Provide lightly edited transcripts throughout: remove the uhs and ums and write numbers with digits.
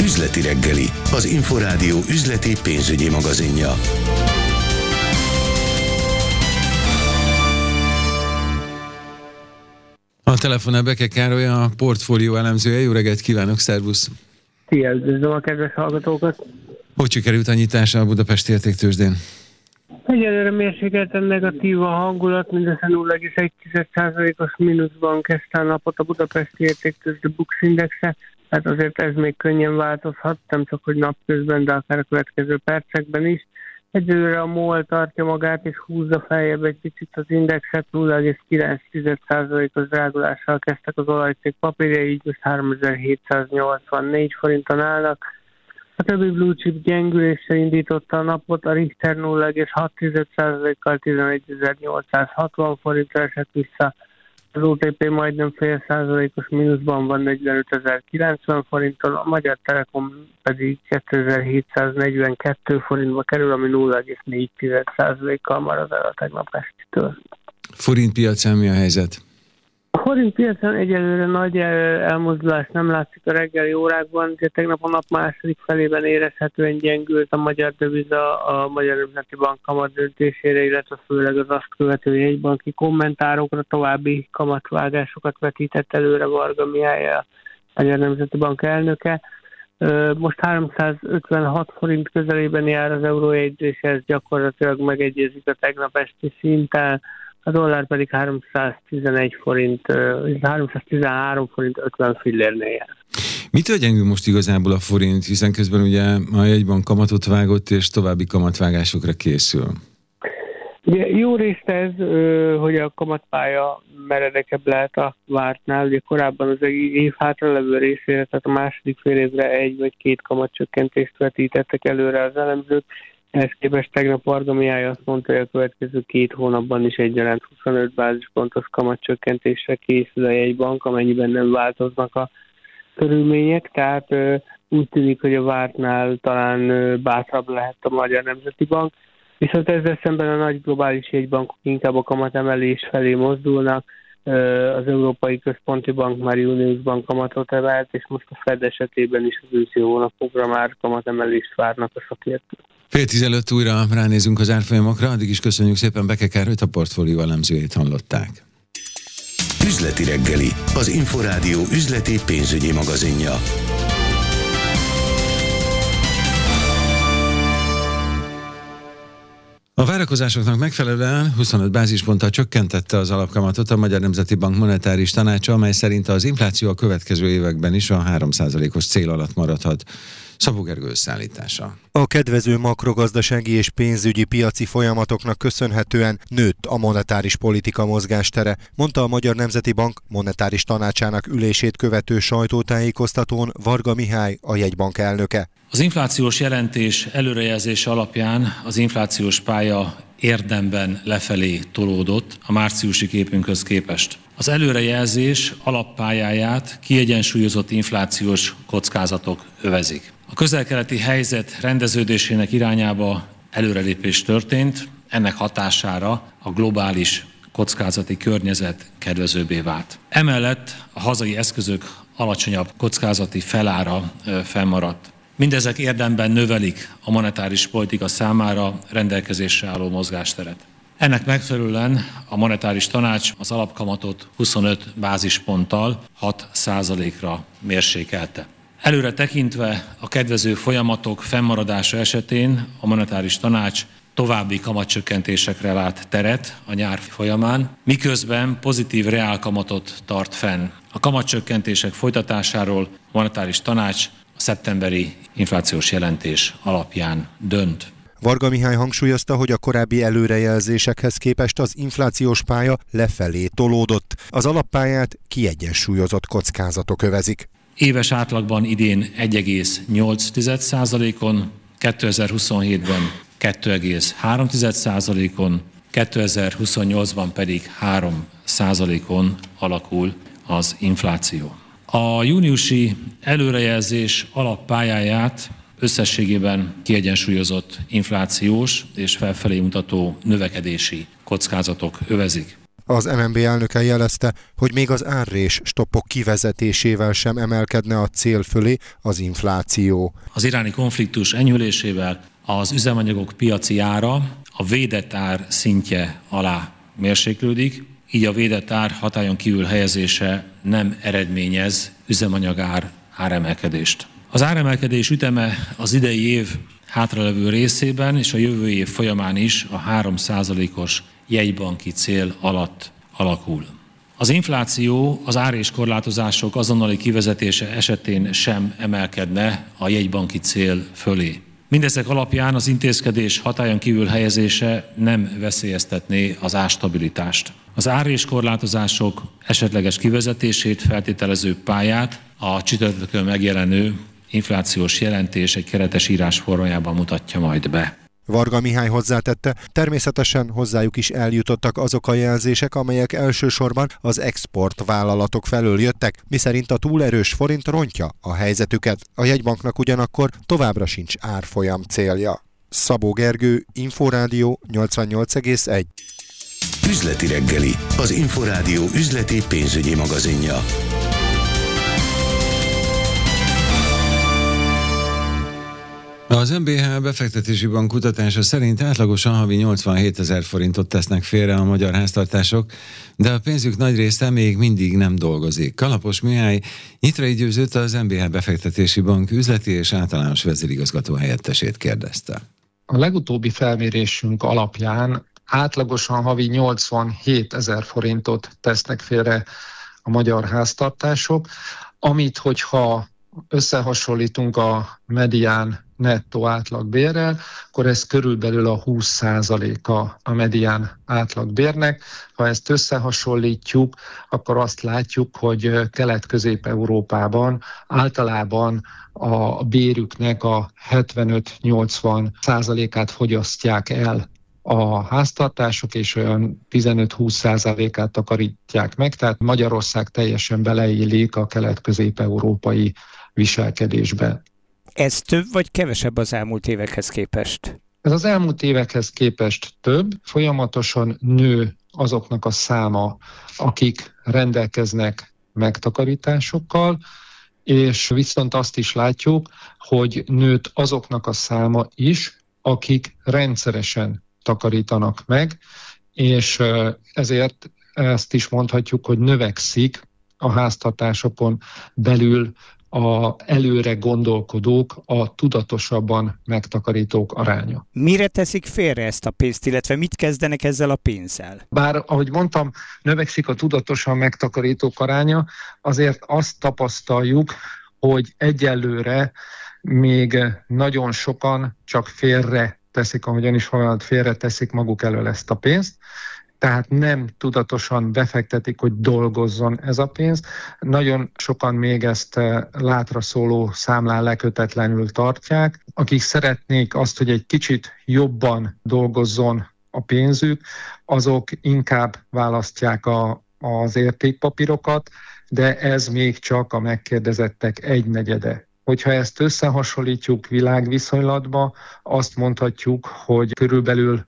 Üzleti reggeli, az Inforádió üzleti pénzügyi magazinja. A telefonnál Beke Károly, a portfólió elemzője. Jó reggelt kívánok, szervusz! Szia, üdvözlöm a kedves hallgatókat! Hogy sikerült a nyitása a Budapesti Értéktőzsdén? Egyelőre mérsékelten negatív a hangulat, mindössze 0,1%-os mínuszban kezdte a napot a Budapesti Értéktőzsde Bux Indexe, tehát azért ez még könnyen változhat, nem csak hogy napközben, de akár a következő percekben is. Egyelőre a MOL tartja magát és húzza feljebb egy picit az indexet, 0,9%-os drágulással kezdtek az olajcég papírjai, így most 3784 forinton állnak. A többi blue chip gyengüléssel indította a napot, a Richter 0,6%-kal 11.860 forintra esett vissza, az OTP majdnem fél százalékos mínuszban van 45.090 forinton, a Magyar Telekom pedig 2742 forintba kerül, ami 0,4%-kal marad el a tegnap estitől. Forintpiacán mi a helyzet? A forintpiacon egyelőre nagy elmozdulás nem látszik a reggeli órákban, de tegnap a nap második felében érezhetően gyengült a magyar deviza a Magyar Nemzeti Bank kamat döntésére, illetve főleg az azt követő jegybanki kommentárokra további kamatvágásokat vetített előre Varga Mihály, a Magyar Nemzeti Bank elnöke. Most 356 forint közelében jár az eurójegyzés, ez gyakorlatilag megegyezik a tegnap esti szinten. A dollár pedig 313 forint 50 fillérnél jár. Mitől gyengül most igazából a forint, hiszen közben ugye a jegybank kamatot vágott, és további kamatvágásokra készül? Ugye, jó részt ez, hogy a kamatpálya meredekebb lehet a vártnál. Ugye korábban az év hátralevő részére, tehát a második fél évre egy vagy két kamatcsökkentést vetítettek előre az elemzők. Ehhez képest tegnap Varga Mihály azt mondta, hogy a következő 2 hónapban is egyaránt 25 bázispontos kamatcsökkentésre készül a jegybank, amennyiben nem változnak a körülmények, tehát úgy tűnik, hogy a vártnál talán bátrabb lehet a Magyar Nemzeti Bank, viszont ezzel szemben a nagy globális jegybankok inkább a kamatemelés felé mozdulnak. Az Európai Központi Bank már júniusban kamatot emelt, és most a Fed esetében is az őszi hónapokra már kamatemelést várnak a szakértők. 9:30 újra ránézünk az árfolyamokra, addig is köszönjük szépen Beke Károlyt, a portfólió elemzőjét hallották. Üzleti reggeli, az Inforádió üzleti pénzügyi magazinja. A várakozásoknak megfelelően 25 bázisponttal csökkentette az alapkamatot a Magyar Nemzeti Bank monetáris tanácsa, amely szerint az infláció a következő években is a 3%-os cél alatt maradhat. Szabó Gergő összeállítása. A kedvező makrogazdasági és pénzügyi piaci folyamatoknak köszönhetően nőtt a monetáris politika mozgástere, mondta a Magyar Nemzeti Bank monetáris tanácsának ülését követő sajtótájékoztatón Varga Mihály, a jegybank elnöke. Az inflációs jelentés előrejelzése alapján az inflációs pálya érdemben lefelé tolódott a márciusi képünkhöz képest. Az előrejelzés alappályáját kiegyensúlyozott inflációs kockázatok övezik. A közel-keleti helyzet rendeződésének irányába előrelépés történt, ennek hatására a globális kockázati környezet kedvezőbbé vált. Emellett a hazai eszközök alacsonyabb kockázati felára fennmaradt. Mindezek érdemben növelik a monetáris politika számára rendelkezésre álló mozgásteret. Ennek megfelelően a monetáris tanács az alapkamatot 25 bázisponttal 6%-ra mérsékelte. Előre tekintve a kedvező folyamatok fennmaradása esetén a monetáris tanács további kamatcsökkentésekre lát teret a nyár folyamán, miközben pozitív reálkamatot tart fenn. A kamatcsökkentések folytatásáról a monetáris tanács a szeptemberi inflációs jelentés alapján dönt. Varga Mihály hangsúlyozta, hogy a korábbi előrejelzésekhez képest az inflációs pálya lefelé tolódott. Az alappályát kiegyensúlyozott kockázatok övezik. Éves átlagban idén 1,8%-on, 2027-ben 2,3%-on, 2028-ban pedig 3%-on alakul az infláció. A júniusi előrejelzés alappályáját összességében kiegyensúlyozott inflációs és felfelé mutató növekedési kockázatok övezik. Az MNB elnöke jelezte, hogy még az árrés stoppok kivezetésével sem emelkedne a cél fölé az infláció. Az iráni konfliktus enyhülésével az üzemanyagok piaci ára a védett ár szintje alá mérséklődik, így a védett ár hatályon kívül helyezése nem eredményez üzemanyagár áremelkedést. Az áremelkedés üteme az idei év hátralevő részében és a jövő év folyamán is a 3%-os jegybanki cél alatt alakul. Az infláció az ár és korlátozások azonnali kivezetése esetén sem emelkedne a jegybanki cél fölé. Mindezek alapján az intézkedés hatályon kívül helyezése nem veszélyeztetné az árstabilitást. Az ár és korlátozások esetleges kivezetését feltételező pályát a csütörtökön megjelenő inflációs jelentés egy keretes írás formájában mutatja majd be. Varga Mihály hozzátette, természetesen hozzájuk is eljutottak azok a jelzések, amelyek elsősorban az exportvállalatok felől jöttek, miszerint a túlerős forint rontja a helyzetüket. A jegybanknak ugyanakkor továbbra sincs árfolyam célja. Szabó Gergő, Inforádió 88,1. Üzleti reggeli, az Inforádió üzleti pénzügyi magazinja. Az NBH befektetési bank kutatása szerint átlagosan havi 87 000 forintot tesznek félre a magyar háztartások, de a pénzük nagy része még mindig nem dolgozik. Kalapos Mihály Nyitrai Győzőt, az NBH befektetési bank üzleti és általános vezérigazgató helyettesét kérdezte. A legutóbbi felmérésünk alapján átlagosan havi 87 000 forintot tesznek félre a magyar háztartások, amit hogyha összehasonlítunk a medián nettó átlagbérrel, akkor ez körülbelül a 20%-a a medián átlagbérnek. Ha ezt összehasonlítjuk, akkor azt látjuk, hogy Kelet-Közép-Európában általában a bérüknek a 75-80%-át fogyasztják el a háztartások, és olyan 15-20%-át takarítják meg, tehát Magyarország teljesen beleillik a kelet-közép-európai viselkedésbe. Ez több vagy kevesebb az elmúlt évekhez képest? Ez az elmúlt évekhez képest több, folyamatosan nő azoknak a száma, akik rendelkeznek megtakarításokkal, és viszont azt is látjuk, hogy nőtt azoknak a száma is, akik rendszeresen takarítanak meg, és ezért ezt is mondhatjuk, hogy növekszik a háztartásokon belül a előre gondolkodók, a tudatosabban megtakarítók aránya. Mire teszik félre ezt a pénzt, illetve mit kezdenek ezzel a pénzzel? Bár, ahogy mondtam, növekszik a tudatosan megtakarítók aránya, azért azt tapasztaljuk, hogy egyelőre még nagyon sokan csak félre teszik, ahogyan is hallott, félre teszik maguk elől ezt a pénzt, tehát nem tudatosan befektetik, hogy dolgozzon ez a pénz. Nagyon sokan még ezt látra szóló számlán lekötetlenül tartják. Akik szeretnék azt, hogy egy kicsit jobban dolgozzon a pénzük, azok inkább választják az értékpapírokat, de ez még csak a megkérdezettek 1/4. Hogyha ezt összehasonlítjuk világviszonylatba, azt mondhatjuk, hogy körülbelül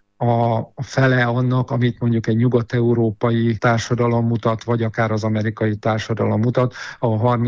a fele annak, amit mondjuk egy nyugat-európai társadalom mutat, vagy akár az amerikai társadalom mutat, a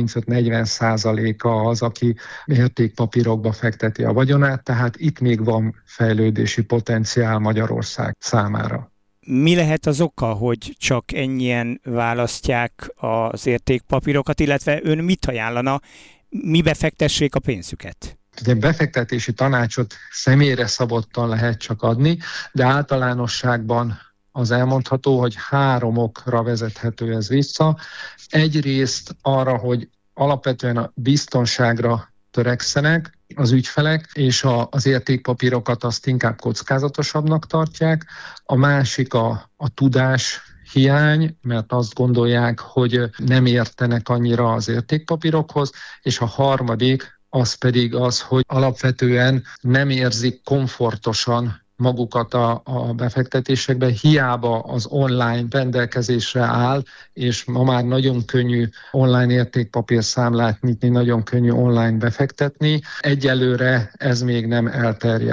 35-40%-a az, aki értékpapírokba fekteti a vagyonát, tehát itt még van fejlődési potenciál Magyarország számára. Mi lehet az oka, hogy csak ennyien választják az értékpapírokat, illetve ön mit ajánlana, mibe fektessék a pénzüket? Ugye befektetési tanácsot személyre szabottan lehet csak adni, de általánosságban az elmondható, hogy 3 okra vezethető ez vissza. Egyrészt arra, hogy alapvetően a biztonságra törekszenek az ügyfelek, és az értékpapírokat azt inkább kockázatosabbnak tartják. A másik a tudás hiány, mert azt gondolják, hogy nem értenek annyira az értékpapírokhoz, és a harmadik az pedig az, hogy alapvetően nem érzik komfortosan magukat a befektetésekben, hiába az online rendelkezésre áll, és ma már nagyon könnyű online értékpapírszámlát nyitni, nagyon könnyű online befektetni. Egyelőre ez még nem elterjedt.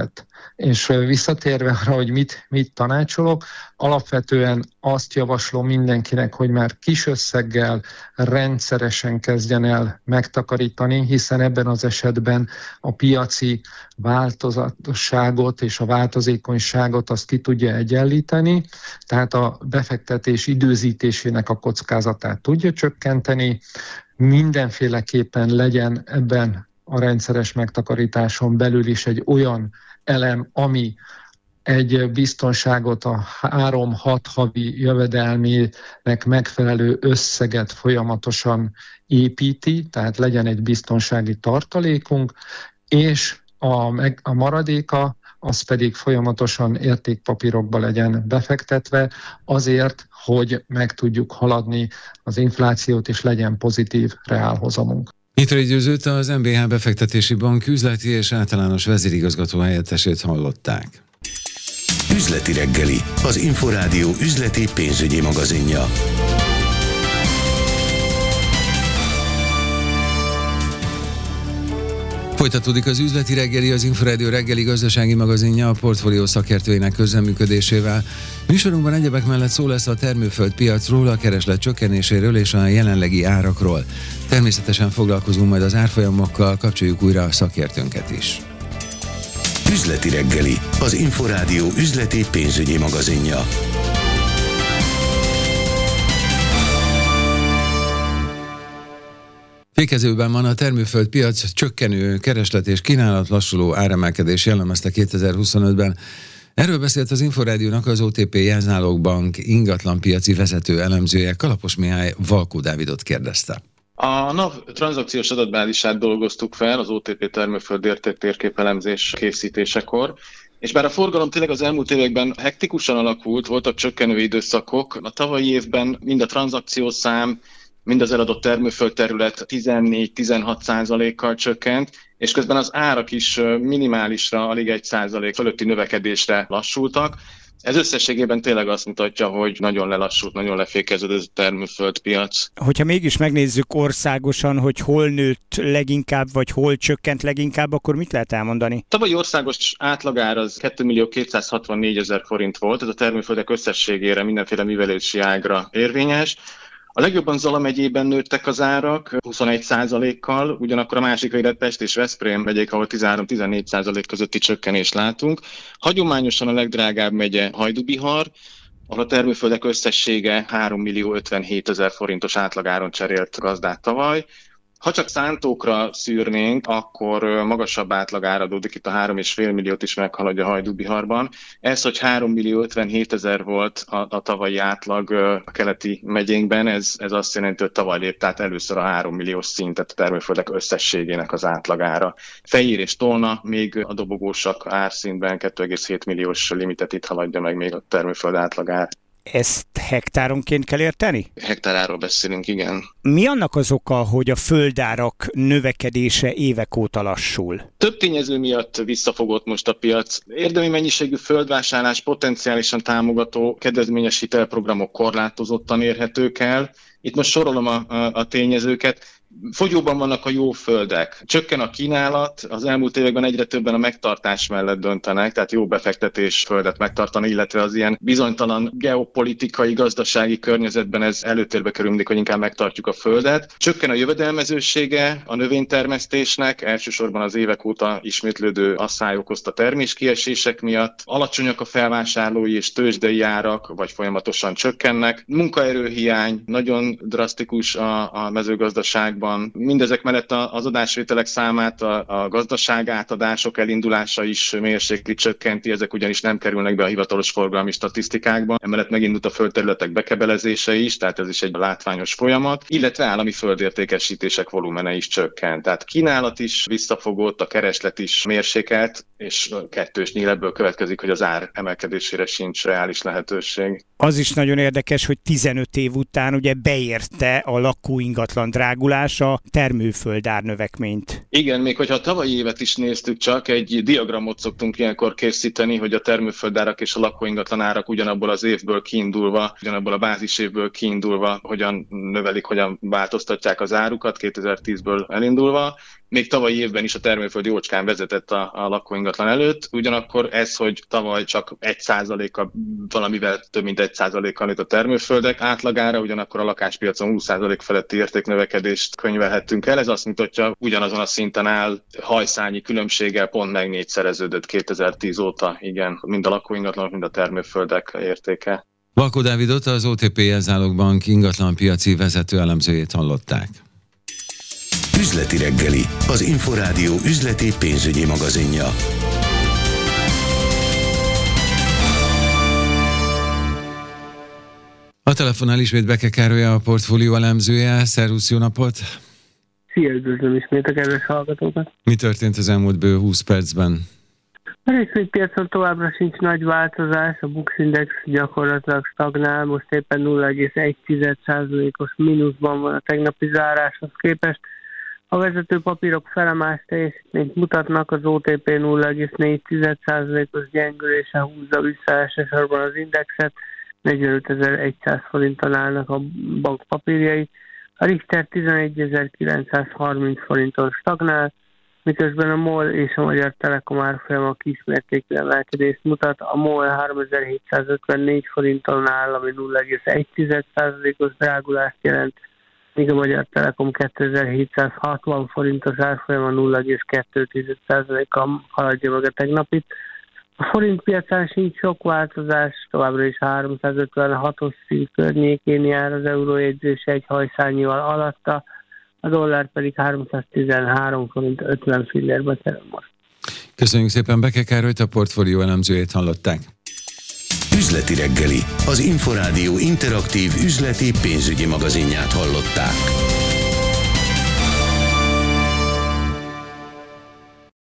És visszatérve arra, hogy mit tanácsolok, alapvetően azt javaslom mindenkinek, hogy már kis összeggel rendszeresen kezdjen el megtakarítani, hiszen ebben az esetben a piaci változatosságot és a változékonyságot azt ki tudja egyenlíteni, tehát a befektetés időzítésének a kockázatát tudja csökkenteni, mindenféleképpen legyen ebben a rendszeres megtakarításon belül is egy olyan elem, ami egy biztonságot a 3-6 havi jövedelmének megfelelő összeget folyamatosan építi, tehát legyen egy biztonsági tartalékunk, és a maradéka az pedig folyamatosan értékpapírokba legyen befektetve, azért, hogy meg tudjuk haladni az inflációt, és legyen pozitív reálhozamunk. Nyitrai Győzőt, az MBH Befektetési Bank üzleti és általános vezérigazgató helyettesét hallották. Üzleti reggeli, az Inforádió üzleti pénzügyi magazinja. Folytatódik az üzleti reggeli, az Inforádió reggeli gazdasági magazinja a portfólió szakértőinek közreműködésével. Műsorunkban egyebek mellett szó lesz a termőföld piacról, a kereslet csökkenéséről és a jelenlegi árakról. Természetesen foglalkozunk majd az árfolyamokkal, kapcsoljuk újra a szakértőnket is. Üzleti reggeli, az Inforádió üzleti pénzügyi magazinja. Fékezőben van a termőföld piac, csökkenő kereslet és kínálat, lassuló áremelkedés jellemezte 2025-ben. Erről beszélt az Inforádiónak az OTP Jelzálogbank ingatlanpiaci vezető elemzője. Kalapos Mihály Valkó Dávidot kérdezte. A NAV tranzakciós adatbázisát dolgoztuk fel az OTP termőföld értéktérképelemzés készítésekor, és bár a forgalom tényleg az elmúlt években hektikusan alakult, voltak csökkenő időszakok, a tavalyi évben mind a tranzakciószám, mind az eladott termőföld terület 14-16%-kal csökkent, és közben az árak is minimálisra, alig 1% fölötti növekedésre lassultak. Ez összességében tényleg azt mutatja, hogy nagyon lelassult, nagyon lefékeződött a termőföldpiac. Hogyha mégis megnézzük országosan, hogy hol nőtt leginkább, vagy hol csökkent leginkább, akkor mit lehet elmondani? Tavalyi országos átlagár az 2.264.000 forint volt, ez a termőföldek összességére, mindenféle művelési ágra érvényes. A legjobban Zala megyében nőttek az árak 21%-kal, ugyanakkor a másik véglet Pest és Veszprém megyék, ahol 13-14% közötti csökkenést látunk. Hagyományosan a legdrágább megye Hajdú-Bihar, ahol a termőföldek összessége 3.057.000 forintos átlagáron cserélt gazdát tavaly. Ha csak szántókra szűrnénk, akkor magasabb átlag adódik, itt a 3,5 milliót is meghaladja Hajdú-Biharban. Ez, hogy 3.057.000 volt a tavalyi átlag a keleti megyénkben, ez azt jelenti, hogy tavaly lépte át először a 3 milliós szintet a termőföldek összességének az átlagára. Fejér és Tolna még a dobogósak árszintben 2,7 milliós limitet itt haladja meg még a termőföld átlagár. Ezt hektáronként kell érteni? Hektáráról beszélünk, igen. Mi annak az oka, hogy a földárak növekedése évek óta lassul? Több tényező miatt visszafogott most a piac. Érdemi mennyiségű földvásárlás potenciálisan támogató kedvezményes hitelprogramok korlátozottan érhetők el. Itt most sorolom a tényezőket. Fogyóban vannak a jó földek. Csökken a kínálat, az elmúlt években egyre többen a megtartás mellett döntenek, tehát jó befektetés földet megtartani, illetve az ilyen bizonytalan geopolitikai, gazdasági környezetben ez előtérbe kerül mindig, hogy inkább megtartjuk a földet. Csökken a jövedelmezősége a növénytermesztésnek, elsősorban az évek óta ismétlődő asszály okozta terméskiesések miatt. Alacsonyak a felvásárlói és tőzsdei árak, vagy folyamatosan csökkennek. Munkaerőhiány nagyon drasztikus a mezőgazdaságban. Mindezek mellett az adásvételek számát a gazdaság átadások elindulása is mérsékli, csökkenti, ezek ugyanis nem kerülnek be a hivatalos forgalmi statisztikákban. Emellett megindult a földterületek bekebelezése is, tehát ez is egy látványos folyamat, illetve állami földértékesítések volumene is csökkent. Tehát kínálat is visszafogott, a kereslet is mérsékelt, és kettős nyíl ebből következik, hogy az ár emelkedésére sincs reális lehetőség. Az is nagyon érdekes, hogy 15 év után ugye beérte a lakóingatlan drágulás a termőföld árnövekményt. Igen, még hogyha a tavalyi évet is néztük csak, egy diagramot szoktunk ilyenkor készíteni, hogy a termőföldárak és a lakóingatlan árak ugyanabból az évből kiindulva, ugyanabból a bázisévből kiindulva, hogyan növelik, hogyan változtatják az árukat 2010-ből elindulva. még tavalyi évben is a termőföld jócskán vezetett a lakóingatlan előtt, ugyanakkor ez, hogy tavaly csak 1%-a, valamivel több mint 1%-kal nőtt a termőföldek átlagára, ugyanakkor a lakáspiacon 20% feletti értéknövekedést könyvelhettünk el. Ez azt mutatja, ugyanazon a szinten áll, hajszányi különbséggel pont meg 4-szereződött 2010 óta, igen, mind a lakóingatlanok, mind a termőföldek értéke. Valkó Dávidot, az OTP Jelzálogbank ingatlanpiaci vezető elemzőjét hallották. Üzleti reggeli, az Inforádió üzleti pénzügyi magazinja. A telefonnál ismét Beke Károly, a portfólió elemzője. Szervusz, jó napot! Szia, üdvözlöm ismét a kedves hallgatókat! Mi történt az elmúlt bő 20 percben? A részvénypiacon továbbra sincs nagy változás, a Bux Index gyakorlatilag stagnál, most éppen 0,1%-os mínuszban van a tegnapi záráshoz képest. A vezető papírok felemás teljesítményt mutatnak, az OTP 0,4%-os gyengülése húzza vissza elsősorban az indexet, 45.100 forinton állnak a bank papírjai, a Richter 11.930 forinton stagnál, miközben a MOL és a Magyar Telekom árfolyama kismértékű emelkedést mutat. A MOL 3754 forinton áll, ami 0,1%-os drágulást jelent, míg a Magyar Telekom 2760 forintos árfolyama 0,2%-kal haladja meg a tegnapit. A forint piacán sincs sok változás, továbbra is 356-os szint környékén jár, az eurójegyzése egy hajszányival alatta, a dollár pedig 313 forint 50 fillérbe kerül most. Köszönjük szépen, Beke Károlyt, a portfólió elemzőjét hallották. Üzleti reggeli, az Inforádió interaktív üzleti pénzügyi magazinját hallották.